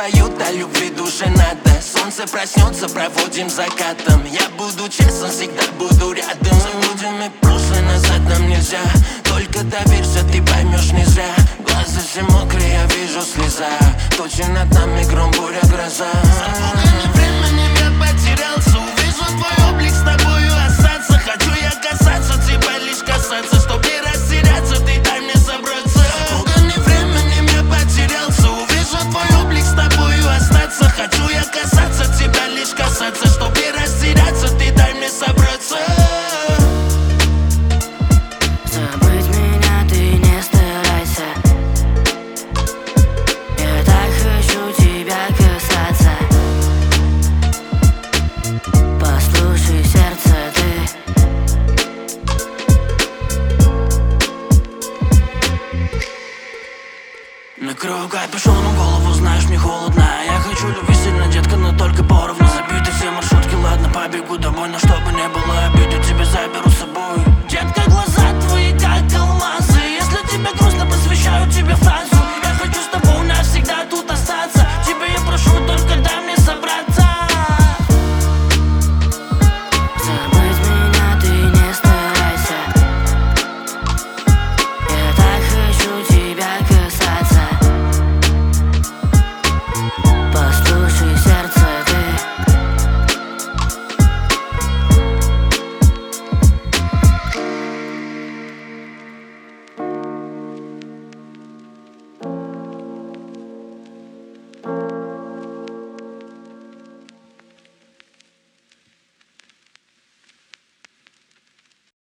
поют о любви, душе надо. Солнце проснется, проводим закатом. Я буду честен, всегда буду рядом. Забудем и прошлое, назад нам нельзя. Только доверься, ты поймешь не зря. Глаза все мокрые, я вижу слеза. Тучи над нами, гром, буря, гроза. Запуганным временем я потерялся. Увижу твой облик, с тобою остаться. Хочу я касаться тебя, лишь касаться. Чтоб не растеряться, ты дай мне собраться. Запуганным временем я потерялся. Увижу твой облик, с тобою остаться. Хочу я касаться тебя, лишь касаться. Чтоб не растеряться, ты дай мне собраться. Забыть меня ты не старайся. Я так хочу тебя касаться. Послушай сердце ты. Накрою капюшоном голову, знаешь, мне холодно. Я хочу любви сильно, детка, но только поровну. Забиты все маршрутки, ладно, побегу домой, но чтобы не было обиды, тебя заберу с собой.